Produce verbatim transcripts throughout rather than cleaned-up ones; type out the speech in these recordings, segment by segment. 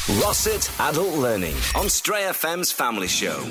Rossett Adult Learning on Stray F M's Family Show.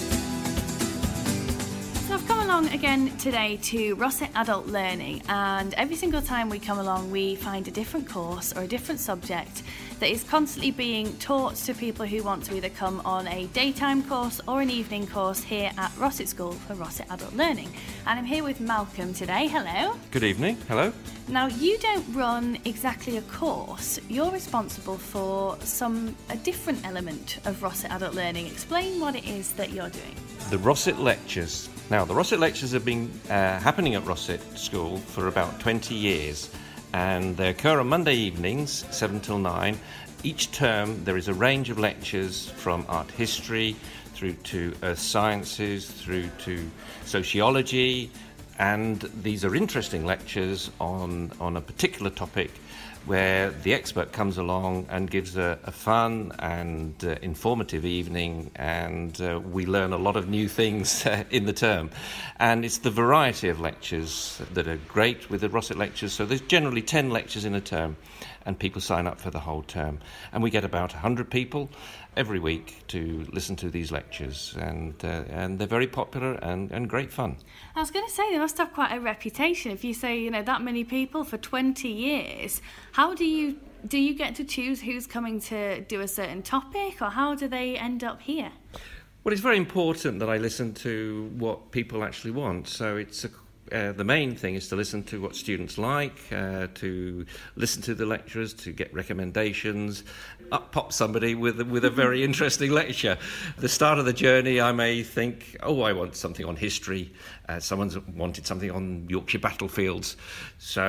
So I've come along again today to Rossett Adult Learning, and every single time we come along we find a different course or a different subject that is constantly being taught to people who want to either come on a daytime course or an evening course here at Rossett School for Rossett Adult Learning. And I'm here with Malcolm today. Hello. Good evening. Hello. Now, you don't run exactly a course. You're responsible for some a different element of Rossett Adult Learning. Explain what it is that you're doing. The Rossett Lectures. Now, the Rossett Lectures have been uh, happening at Rossett School for about twenty years, and they occur on Monday evenings, seven till nine. Each term there is a range of lectures from art history through to earth sciences, through to sociology, and these are interesting lectures on, on a particular topic where the expert comes along and gives a, a fun and uh, informative evening, and uh, we learn a lot of new things uh, in the term. And it's the variety of lectures that are great with the Rossett Lectures. So there's generally ten lectures in a term, and people sign up for the whole term. And we get about one hundred people every week to listen to these lectures, and uh, and they're very popular and, and great fun. I was going to say, they must have quite a reputation. If you say, you know, that many people for twenty years, how do you do you get to choose who's coming to do a certain topic, or how do they end up here? Well, it's very important that I listen to what people actually want. So it's a Uh, the main thing is to listen to what students like, uh, to listen to the lecturers, to get recommendations. Up pops somebody with with a very interesting lecture. At the start of the journey, I may think, oh, I want something on history. Uh, someone's wanted something on Yorkshire battlefields. So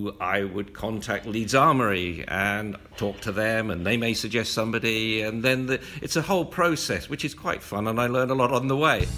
I would contact Leeds Armoury and talk to them, and they may suggest somebody. And then the, it's a whole process, which is quite fun, and I learn a lot on the way.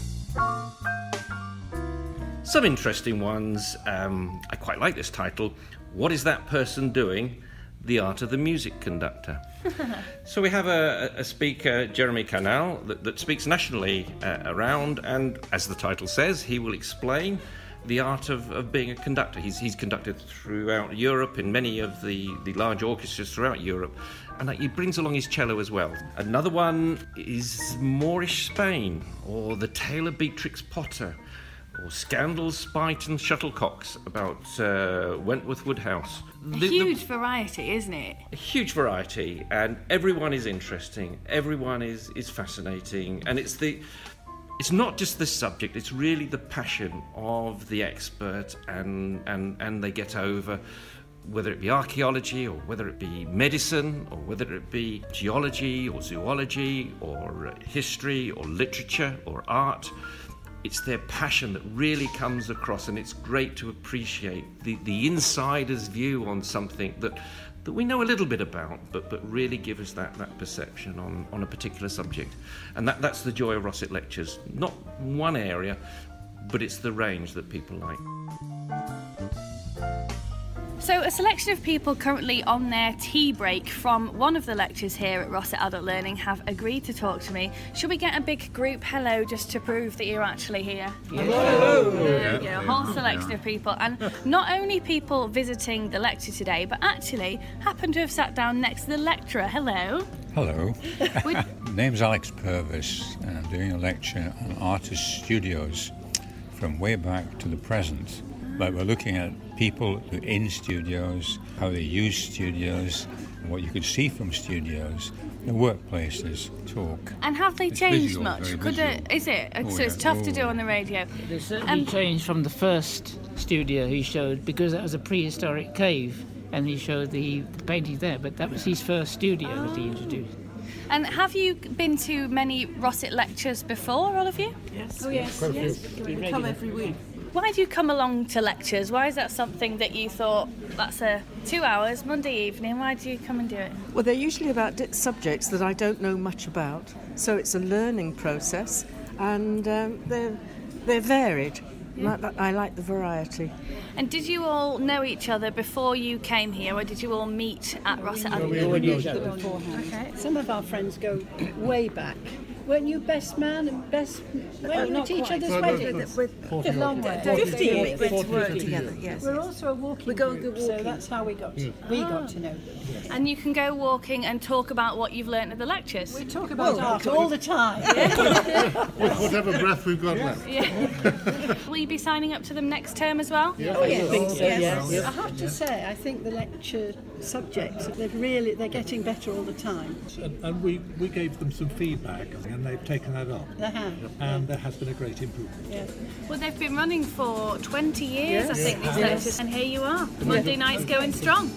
Some interesting ones. Um, I quite like this title. What is that person doing? The art of the music conductor. So we have a, a speaker, Jeremy Canal, that, that speaks nationally uh, around, and as the title says, he will explain the art of, of being a conductor. He's, he's conducted throughout Europe in many of the, the large orchestras throughout Europe, and he brings along his cello as well. Another one is Moorish Spain, or The Tale of Beatrix Potter, or Scandals, Spite and Shuttlecocks about uh, Wentworth Woodhouse. A the, huge the, variety, isn't it? A huge variety, and everyone is interesting. Everyone is, is fascinating, and it's the it's not just the subject. It's really the passion of the expert, and and and they get over, whether it be archaeology or whether it be medicine or whether it be geology or zoology or history or literature or art. It's their passion that really comes across, and it's great to appreciate the, the insider's view on something that that we know a little bit about, but, but really give us that, that perception on, on a particular subject. And that, that's the joy of Rossett Lectures. Not one area, but it's the range that people like. So a selection of people currently on their tea break from one of the lectures here at Rossett Adult Learning have agreed to talk to me. Should we get a big group hello just to prove that you're actually here? Hello! There you go, a whole selection of people. And not only people visiting the lecture today, but actually happen to have sat down next to the lecturer. Hello. Hello. Would... Name's Alex Purvis, and I'm doing a lecture on artist studios from way back to the present. But we're looking at people who are in studios, how they use studios, and what you could see from studios, the workplaces, talk. And have they it's changed visual, much? Could it, is it? Oh, so yeah. it's tough oh. to do on the radio. They certainly Um, changed from the first studio he showed, because that was a prehistoric cave, and he showed the, the painting there, but that was his first studio oh. that he introduced. And have you been to many Rossett lectures before, all of you? Yes. Oh, yes, yes. We come every week. Why do you come along to lectures? Why is that something that you thought, that's a two hours, Monday evening, why do you come and do it? Well, they're usually about di- subjects that I don't know much about, so it's a learning process, and um, they're, they're varied. Yeah. I like the variety. And did you all know each other before you came here, or did you all meet at Rossett Adult We Learning? all knew each other beforehand. Okay. Some of our friends go way back, weren't you best man and best, weren't you at each other's weddings? With long way. fifty years. years work together, yes. We're also a walking We go group, go so walking. that's how we got to, we got to know them. And you can go walking and talk about what you've learnt at the lectures. We talk about Well, art all the time. Whatever breath we've got left. Yeah. Will you be signing up to them next term as well? Oh, yes. I think so, yes. I have to say, I think the lecture subjects, they've really, they're getting better all the time. And, and we, we gave them some feedback, and they've taken that up. They have. And there has been a great improvement. Yeah. Well, they've been running for twenty years, Yes. I think, these Yes. lectures, and here you are. Monday night's going strong.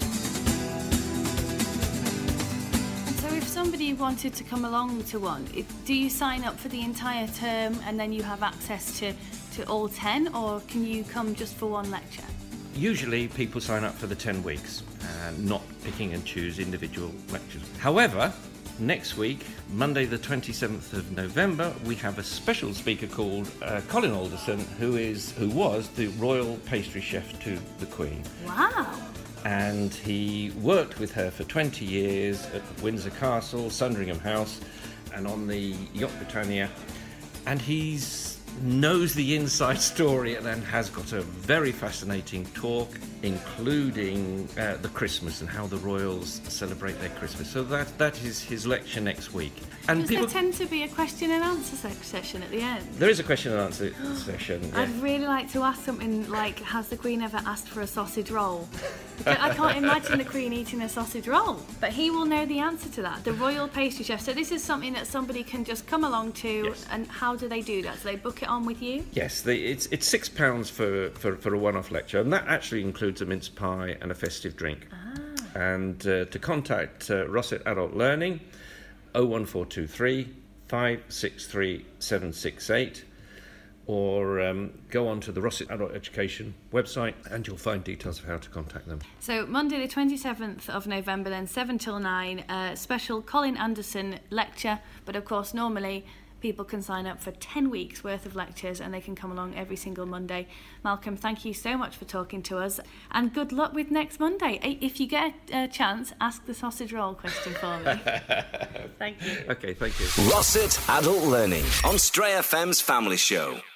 And so if somebody wanted to come along to one, it, do you sign up for the entire term and then you have access to, to all ten, or can you come just for one lecture? Usually people sign up for the ten weeks, uh, not picking and choose individual lectures. However, next week, Monday the twenty-seventh of November, we have a special speaker called uh, Colin Alderson, who is who was the royal pastry chef to the Queen. Wow. And he worked with her for twenty years at Windsor Castle, Sandringham House, and on the Yacht Britannia. And he's knows the inside story and then has got a very fascinating talk, including uh, the Christmas and how the royals celebrate their Christmas. So that that is his lecture next week. And Does people, there tend to be a question and answer se- session at the end? there is a question and answer session. Yeah. I'd really like to ask something like, has the Queen ever asked for a sausage roll? Because I can't imagine the Queen eating a sausage roll. But he will know the answer to that, the royal pastry chef. So this is something that somebody can just come along to, Yes. and how do they do that? So they book it on with you? Yes, the, it's it's six pounds for, for, for a one-off lecture, and that actually includes a mince pie and a festive drink. Ah. And uh, to contact uh, Rossett Adult Learning, oh one four two three, five six three, seven six eight, or um, go on to the Rossett Adult Education website, and you'll find details of how to contact them. So Monday the twenty-seventh of November, then seven till nine, uh, special Colin Anderson lecture. But of course, normally people can sign up for ten weeks worth of lectures and they can come along every single Monday. Malcolm, thank you so much for talking to us, and good luck with next Monday. If you get a chance, ask the sausage roll question for me. Thank you. Okay, thank you. Rossett Adult Learning on Stray F M's Family Show.